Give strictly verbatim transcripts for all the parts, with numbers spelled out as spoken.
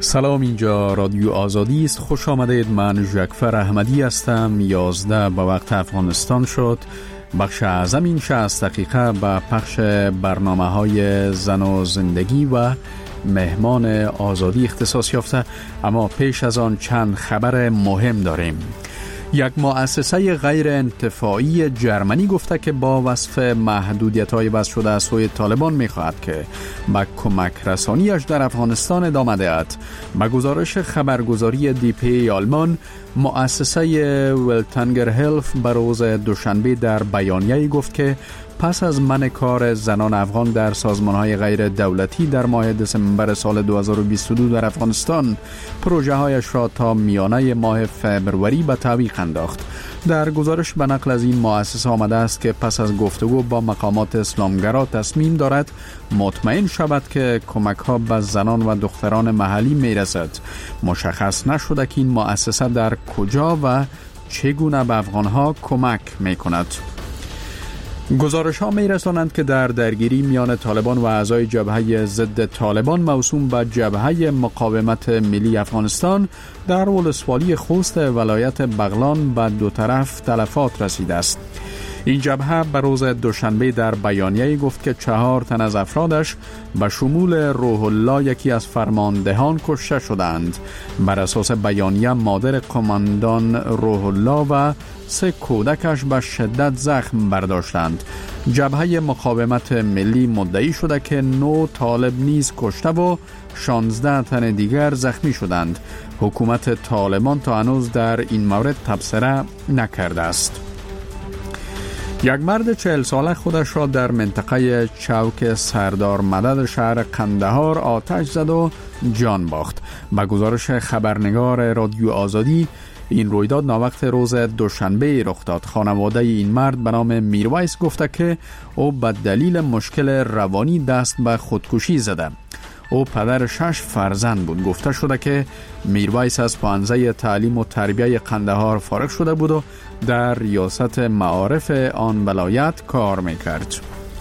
سلام، اینجا رادیو آزادی است. خوش آمدید. من ژکفر احمدی هستم. یازده به وقت افغانستان شد. بخش اعظم این شصت دقیقه به پخش برنامه های زن و زندگی و مهمان آزادی اختصاص یافته، اما پیش از آن چند خبر مهم داریم. یک مؤسسه غیر انتفاعی جرمنی گفته که با وصف محدودیت‌های وضع شده از سوی طالبان می‌خواهد که به کمک رسانیش در افغانستان ادامه دهد. به گزارش خبرگزاری دی پی آلمان، مؤسسه ولتنگر هلف به روز دوشنبه در بیانیه‌ای گفت که پس از منع کار زنان افغان در سازمان‌های غیر دولتی در ماه دسامبر سال دو هزار و بیست و دو در افغانستان، پروژه‌هایش را تا میانه ماه فوریه به تعویق انداخت. در گزارش به نقل از این مؤسسه آمده است که پس از گفتگو با مقامات اسلامگرا تصمیم دارد مطمئن شود که کمک‌ها به زنان و دختران محلی می‌رسد. مشخص نشده که این مؤسسه در کجا و چگونه به افغان‌ها کمک می‌کند. گزارش ها می رسانند که در درگیری میان طالبان و اعضای جبهه ضد طالبان موسوم به جبهه مقاومت ملی افغانستان در ولسوالی خوست ولایت بغلان به دو طرف تلفات رسیده است. این جبهه به روز دوشنبه در بیانیه‌ای گفت که چهار تن از افرادش به شمول روح الله، یکی از فرماندهان، کشته شدند. بر اساس بیانیه مادر قماندان روح الله و سه کودکش به شدت زخم برداشتند. جبهه مقاومت ملی مدعی شده که نو طالب نیز کشته و شانزده تن دیگر زخمی شدند. حکومت طالبان تا هنوز در این مورد تبصره نکرده است. یک مرد چهل ساله خودش را در منطقه چوک سردار مدد شهر قندهار آتش زد و جان باخت. به گزارش خبرنگار رادیو آزادی، این رویداد ناوقت روز دوشنبه رخ داد. خانواده این مرد به نام میرویس گفته که او به دلیل مشکل روانی دست به خودکشی زده. او پدر شش فرزند بود. گفته شده که میرویس از پانزه تعلیم و تربیه قندهار فارغ شده بود و در ریاست معارف آن ولایت کار میکرد.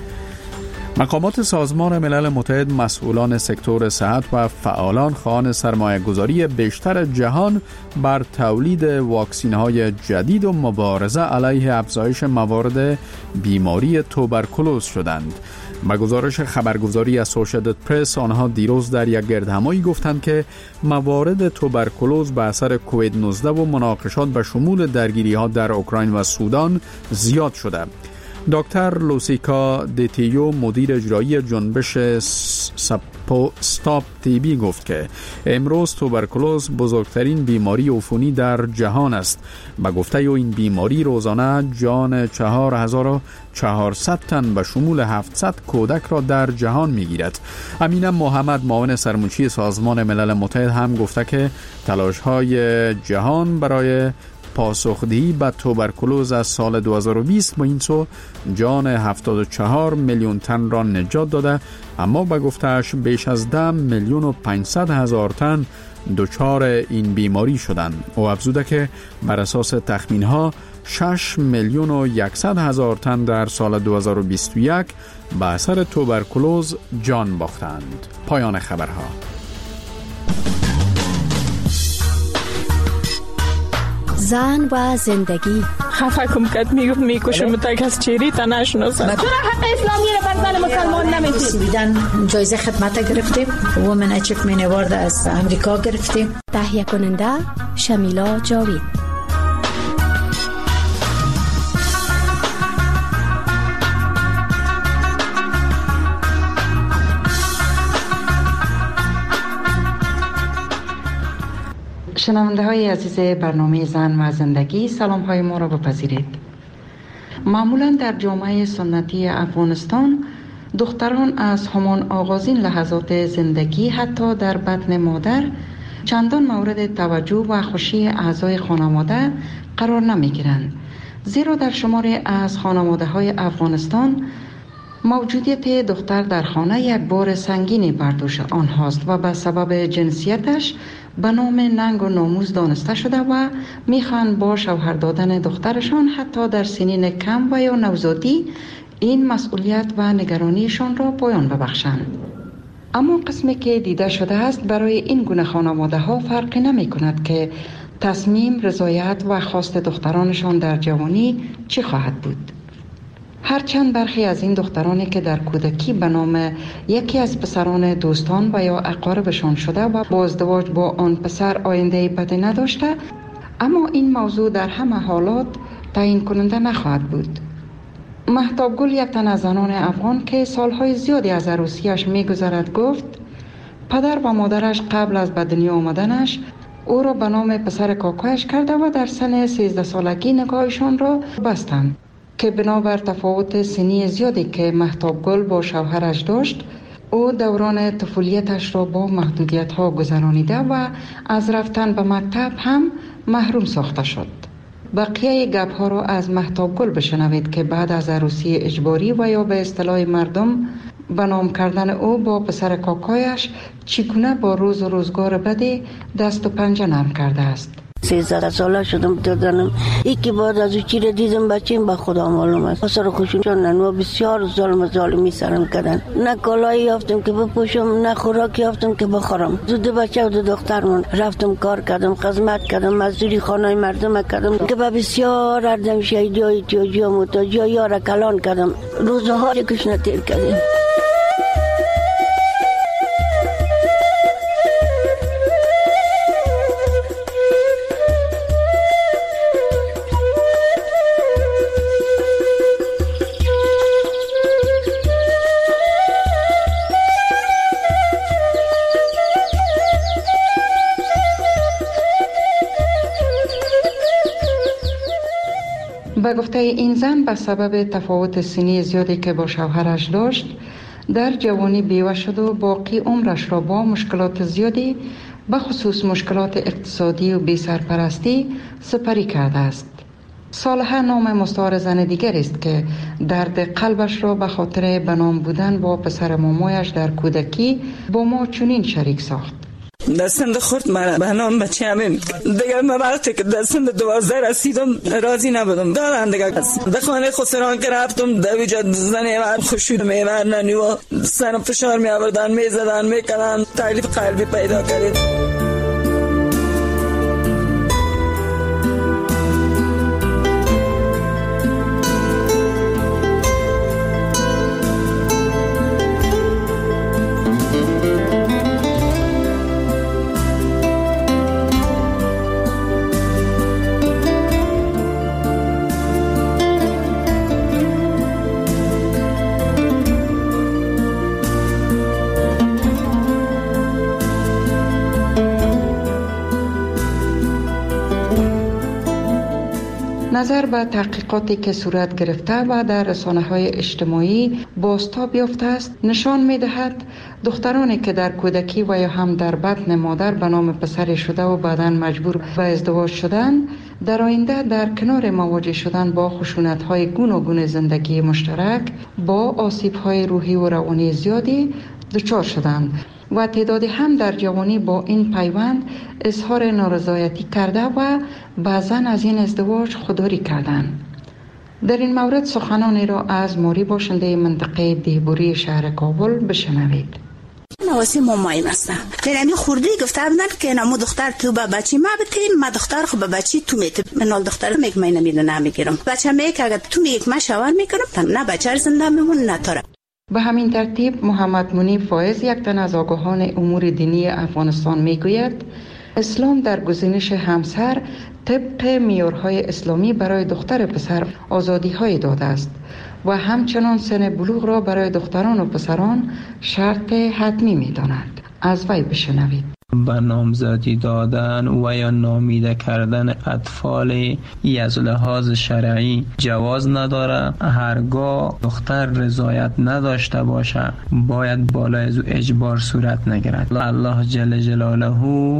مقامات سازمان ملل متحد، مسئولان سکتور صحت و فعالان خواهان سرمایه گذاری بیشتر جهان بر تولید واکسین های جدید و مبارزه علیه افزایش موارد بیماری توبرکولوز شدند. به گزارش خبرگزاری اسوشییتد پرس، آنها دیروز در یک گردهمایی گفتند که موارد توبرکولوز به اثر کووید نوزده و مناقشات به شمول درگیری ها در اوکراین و سودان زیاد شده. دکتر لوسیکا دیتیو، مدیر اجرایی جنبش سپو استاپ تی بی، گفت که امروز توبرکولوز بزرگترین بیماری عفونی در جهان است. به گفته او این بیماری روزانه جان چهار هزار و چهارصد تن به شمول هفتصد کودک را در جهان میگیرد. امین محمد، معاون سرمنشی سازمان ملل متحد، هم گفته که تلاش‌های جهان برای پاسخدهی به توبرکولوز از سال دو هزار و بیست با این سو جان هفتاد و چهار میلیون تن را نجات داده، اما به گفتهش بیش از ده میلیون و پانصد هزار تن دچار این بیماری شدند. او افزوده که بر اساس تخمین‌ها شش میلیون و صد هزار تن در سال دو هزار و بیست و یک به اثر توبرکولوز جان باختند. پایان خبرها. زن و زندگی. خفه کم کت میگفت میکشم تا کس چیری تا نشناسم. چرا حق اسلامی رو بر زن مسلمان نمیدید؟ سویدن جایزه خدمت گرفتیم، وومن اچیومنت اوارد از امریکا گرفتیم. تهیه کننده شمیلا جاوید. شنونده های عزیز برنامه زن و زندگی، سلام های ما را بپذیرید. معمولا در جامعه سنتی افغانستان دختران از همان آغازین لحظات زندگی حتی در بطن مادر چندان مورد توجه و خوشی اعضای خانواده قرار نمی گیرند، زیرا در شماری از خانواده های افغانستان موجودیت دختر در خانه یک بار سنگینی بر دوش آنهاست و به سبب جنسیتش به نام ننگ و ناموس دانسته شده و میخوان با شوهر دادن دخترشان حتی در سنین کم و یا نوزادی این مسئولیت و نگرانیشان را پایان ببخشند. اما قسمی که دیده شده است برای این گونه خانواده ها فرقی نمی کند که تصمیم، رضایت و خواست دخترانشان در جوانی چی خواهد بود. هرچند برخی از این دخترانی که در کودکی به نام یکی از پسران دوستان و یا اقاربشان شده و با ازدواج با آن پسر آینده بدی نداشته، اما این موضوع در همه حالات تعیین کننده نخواهد بود. مهتاب گل، یک تن از زنان افغان که سالهای زیادی از عروسیش می‌گذرد، گفت پدر و مادرش قبل از به دنیا آمدنش او را به نام پسر کاکایش کرده و در سن سیزده سالگی نکاحشان را بستند که بنابر تفاوت سنی زیادی که مهتاب گل با شوهرش داشت، او دوران طفولیتش را با محدودیت‌ها گذرانیده و از رفتن به مکتب هم محروم ساخته شد. بقیه گپ‌ها را از مهتاب گل بشنوید که بعد از عروسی اجباری و یا به اصطلاح مردم به نام کردن او با پسر کاکایش چگونه با روز و روزگار بدی دست و پنجه نرم کرده است. سیزده ساله شدم دادنم یکی بعد از او چی را دیدم بچیم به خدا معلوم است. پسر خوشون چندن و بسیار ظلم ظالمی سرم کردن. نه کالایی یافتم که بپوشم، نه خوراک یافتم که بخورم. دو بچه و دو دختر من رفتم کار کردم، خدمت کردم، مزدوری خانه مردم کردم که به بسیار اردم شهیدی های تیاجی و متاجی ها یار کلان کردم. روزها کشنه تیر کردیم. به گفته این زن، به سبب تفاوت سنی زیادی که با شوهرش داشت در جوانی بیوه شد و باقی عمرش را با مشکلات زیادی به خصوص مشکلات اقتصادی و بی سرپرستی سپری کرده است. صالحه نام مستعار زن دیگر است که درد قلبش را به خاطر بنام بودن با پسر مامایش در کودکی با ما چنین شریک ساخت. دستم خورد مرا به نام بچه همین دیگر من وقتی که دستم دوازده رسیدم راضی نبودم دارم دیگر در خانه خسران که رفتم در ویجا زنه من خوشید میورننی و سرم فشار می آوردن می زدن می کردن تکلیف قلبی پیدا کردید. نظر به تحقیقاتی که صورت گرفته و در رسانه‌های اجتماعی بازتاب یافته است، نشان می‌دهد دخترانی که در کودکی و یا هم در بطن مادر به نام پسر شده و بعداً مجبور به ازدواج شدند، در آینده در کنار مواجه شدن با خشونت‌های گوناگون زندگی مشترک با آسیب‌های روحی و روانی زیادی دچار شدند و تعدادی هم در جوانی با این پیوند اظهار نارضایتی کرده و بعضاً از این ازدواج خودداری کردند. در این مورد سخنانی را از موری باشنده منطقه دیهبوری شهر کابل بشنوید. نواسی مامایم هستم. ترمی خوردی گفته بودن که نمو دختر تو با بچی ما بتیم، ما دختر خب با بچی تو میت. من دختر میگم من نمیدونم نمیگیرم. بچه میگه اگه تو میگی ما شوهر میکنم، نه بچه زنده میمون نه تاره. به همین ترتیب محمد منیب فایز، یک تن از آگاهان امور دینی افغانستان، میگوید اسلام در گزینش همسر طبق معیارهای اسلامی برای دختر پسر آزادی‌های داده است و همچنان سن بلوغ را برای دختران و پسران شرط حتمی می‌داند. از وی بشنوید. به نامزدی دادن و یا نامیده کردن اطفال از لحاظ شرعی جواز نداره. هرگاه دختر رضایت نداشته باشه باید بالای از اجبار صورت نگیرد. الله جل جلاله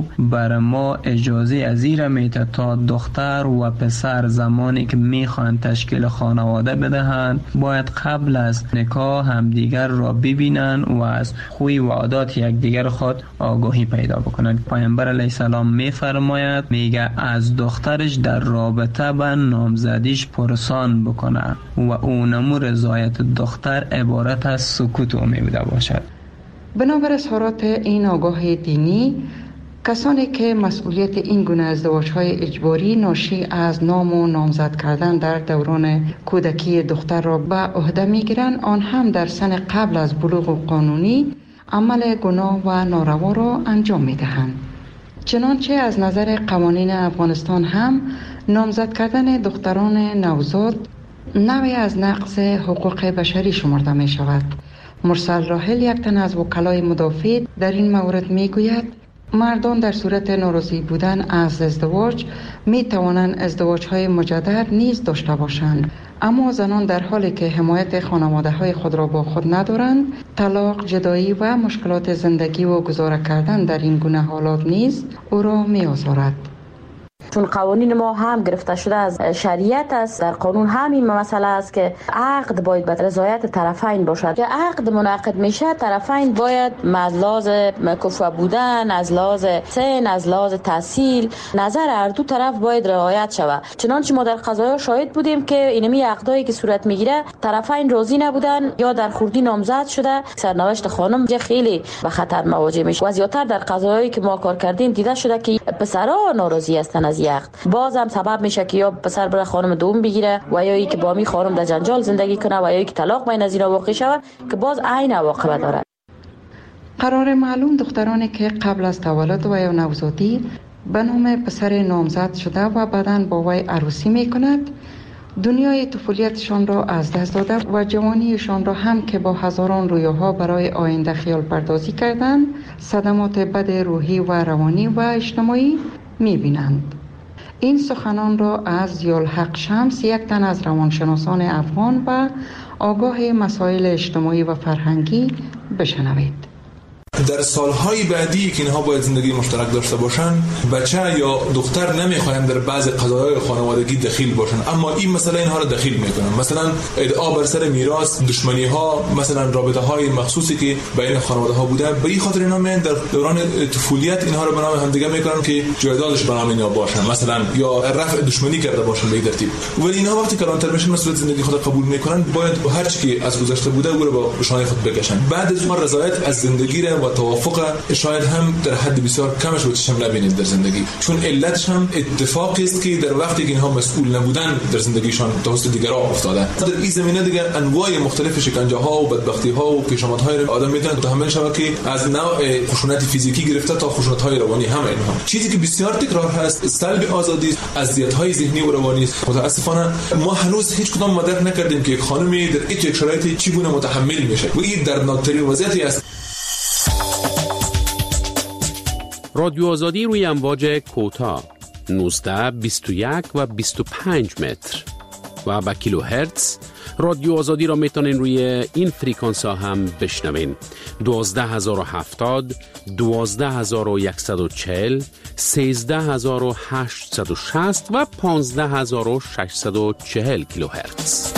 بر ما اجازه ازیر میده تا دختر و پسر زمانی که میخوان تشکیل خانواده بدهند باید قبل از نکاح همدیگر را ببینن و از خوی و عادات یکدیگر خود آگاهی پیدا بکنند. پیامبر علیه السلام میفرماید میگه از دخترش در رابطه با نامزدیش پرسان بکنه و اونمو رضایت دختر عبارت از سکوت و میبوده باشد. بنابر اظهارات این آگاه دینی، کسانی که مسئولیت این گونه ازدواج‌های اجباری ناشی از نام و نامزد کردن در دوران کودکی دختر را به عهده می‌گیرند، آن هم در سن قبل از بلوغ قانونی عمل گناه و ناروا را انجام می‌دهند. چنانچه از نظر قوانین افغانستان هم نامزد کردن دختران نوزاد نوعی از نقض حقوق بشری شمرده می شود. مرسل راحل، یک تن از وکلای مدافع، در این مورد می گوید مردان در صورت ناراضی بودن از ازدواج می توانند ازدواج های مجدد نیز داشته باشند، اما زنان در حالی که حمایت خانواده های خود را با خود ندارند، طلاق، جدایی و مشکلات زندگی و گذاره کردن در این گونه حالات نیز او را می آزارد. چون قوانین ما هم گرفته شده از شریعت است، در قانون همین مسئله است که عقد باید به رضایت طرفین باشد. که عقد منعقد میشه، طرفین باید از لحاظ کفو بودن، از لحاظ سن، از لحاظ تحصیل، نظر هر دو طرف باید رعایت شود. چنانچه ما در قضایا شاهد بودیم که اینمی عقدایی که صورت میگیره طرفین راضی نبودن یا در خوردی نامزد شده، سرنوشت خانم جه خیلی به خطر مواجه میشه. و زیاتر در قضایایی که ما کار کردیم دیده شده که پسرها ناراضی هستن از عقد، باز هم سبب میشه که یا پسر بره خانم دوم بگیره و یا ای که با می خانم در جنجال زندگی کنه و یا ای که طلاق بین از اینا واقع شود که باز عین عواقب داره. قرار معلوم دخترانی که قبل از تولد و یا نوزادی به نام پسر نامزد شده و بعداً با وی عروسی میکند، دنیای طفولیتشان را از دست داده و جوانیشان را هم که با هزاران رویاها برای آینده خیال پردازی کردند، صدمات بد روحی و روانی و اجتماعی می‌بینند. این سخنان را از ضیاءالحق شمس، یک تن از روانشناسان افغان و آگاه مسائل اجتماعی و فرهنگی، بشنوید. در سالهای بعدی که اینها باید زندگی مشترک داشته باشن، بچه یا دختر نمیخواهند در بعض قضایای خانوادگی دخیل باشن، اما این مسئله اینها را دخیل میکنن. مثلا ادعا بر سر میراث، دشمنی ها، مثلا رابطه های مخصوصی که بین خانواده ها بوده، به این خاطر اینا میان در دوران طفولیت اینها را به نام همدیگه میکنن که جایدادش به نام اینا باشن، مثلا یا رفع دشمنی کرده باشن به این ترتیب. ولی اینها وقتی کلانتر میشن، مسئولیت زندگی خود قبول میکنن، باید هر چی که از گذشته بوده او را به شانه خود بکشن. بعد از اون رضایت از زندگی را و توافق شاید هم در حد بسیار کمش رو چشم نبینید در زندگی، چون علتش هم اتفاقی است که در وقتی که اینها مسئول نبودن در زندگیشان توسط دیگران افتاده. در این زمینه دیگه انواع مختلف شکنجه ها و بدبختی ها و پیشامدهای آدم میتونه متحمل شود که از نوع خشونت فیزیکی گرفته تا خشونت های روانی هم اینها. چیزی که بسیار تکرار هست، سلب آزادی، اذیت های ذهنی و روانی است. متاسفانه ما هنوز هیچ کدام مدرک نکردیم که یک خانمی در این شرایط چگونه متحمل میشه و این دردناکترین وضعیتی است. رادیو آزادی روی امواج کوتاه نوزده، بیست و یک و بیست و پنج متر و با کیلو هرتز. رادیو آزادی را میتونین روی این فریکانس ها هم بشنوین: دوازده هزار و هفتاد، دوازده هزار و صد و چهل، سیزده هزار و هشتصد و شصت و پانزده هزار و ششصد و چهل کیلو هرتز.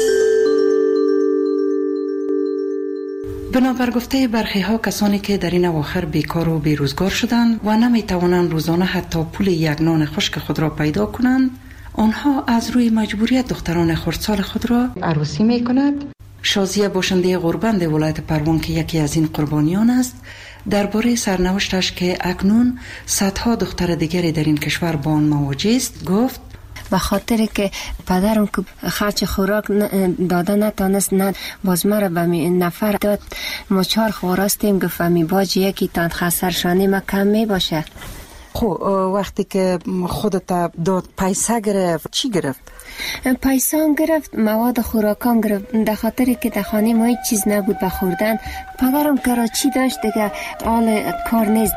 بنابر گفته برخی ها، کسانی که در این اواخر بیکار و بیروزگار شدند و نمی توانند روزانه حتی پول یک نان خشک خود را پیدا کنند، آنها از روی مجبوریت دختران خردسال خود را عروسی می کند. شازیه باشنده غربند ولایت پروان که یکی از این قربانیان است، درباره سرنوشتش که اکنون صدها دختر دیگری در این کشور با آن مواجه است گفت: به خاطر که پدرم که خرچ خوراک داده نتانست، نه باز مرا به می نفر داد. ما چهار خواراستیم، گفت می باج یکی تان خسرشانی ما کم می باشه. خب وقتی که خودت داد پیسه گرفت، چی گرفت؟ پیسه هم گرفت، مواد خوراکام گرفت. در خاطر که در خانه ما هیچ چیز نبود به خوردن. پدرم کراچی داشت دیگه، حال کار نیست.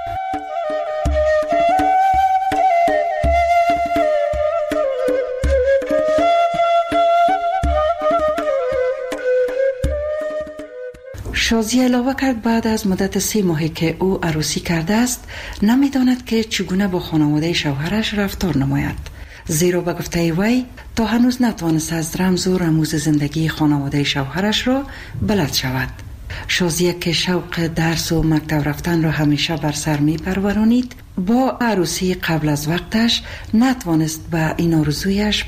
شازیه علاوه کرد بعد از مدت سه ماهی که او عروسی کرده است، نمیداند که چگونه با خانواده شوهرش رفتار نماید، زیرا به گفته وی تا هنوز نتوانست از رمز و رموز زندگی خانواده شوهرش را بلد شود. شازیه که شوق درس و مکتب رفتن را همیشه بر سر می پرورانید، با عروسی قبل از وقتش نتوانست به این آرزویش